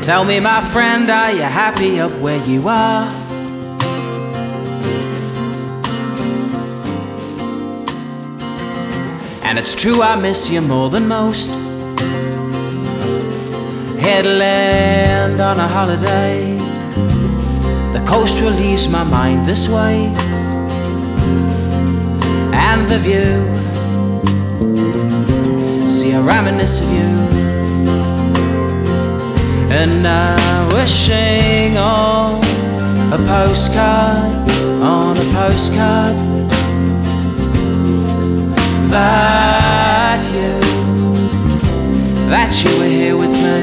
Tell me, my friend, are you happy up where you are? And it's true, I miss you more than most. Headland on a holiday, the coast relieves my mind this way. And the view, see, I reminisce of you. And I'm wishing on a postcard, on a postcard, that you were here with me.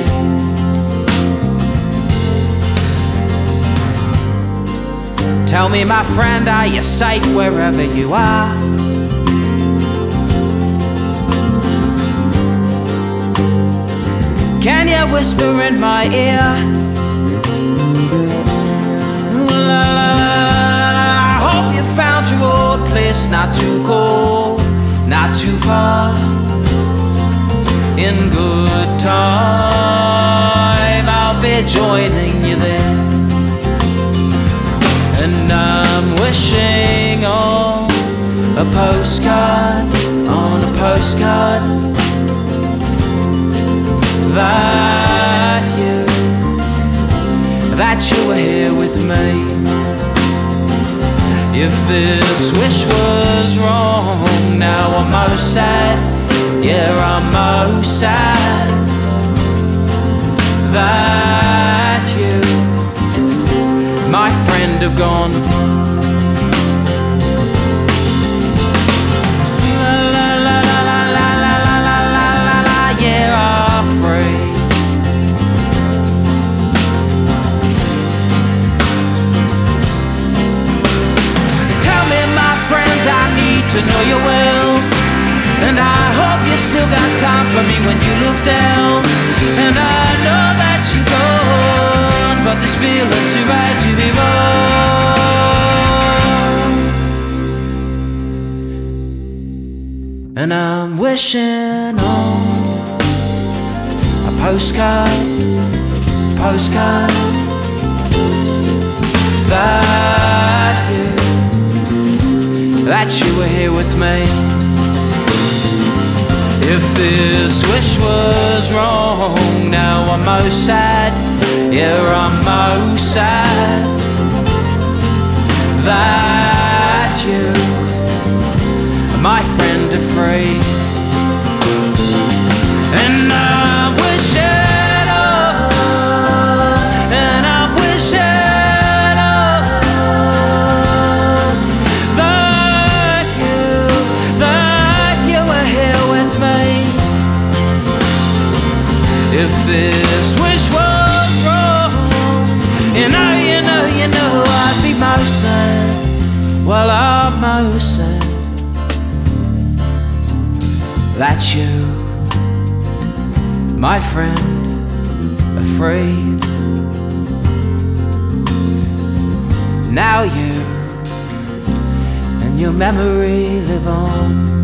Tell me, my friend, are you safe wherever you are? Can you whisper in my ear? La, la, la, I hope you found your old place, not too cold, not too far. In good time, I'll be joining you there. And I'm wishing on a postcard, on a postcard, that you were here with me. If this wish was wrong, now I'm most sad, yeah, I'm most sad that you, my friend, have gone. To know you well, and I hope you still got time for me when you look down. And I know that you're gone, but this feeling's too right to be wrong. And I'm wishing on a postcard, postcard, that you were here with me. If this wish was wrong, now I'm most sad, yeah, I'm most sad that you, my friend, are free. And I'm wishing on, and I'm wishing if this wish was wrong, you know, I'd be most sad. Well, I'm most sad that you, my friend, are free. Now you and your memory live on.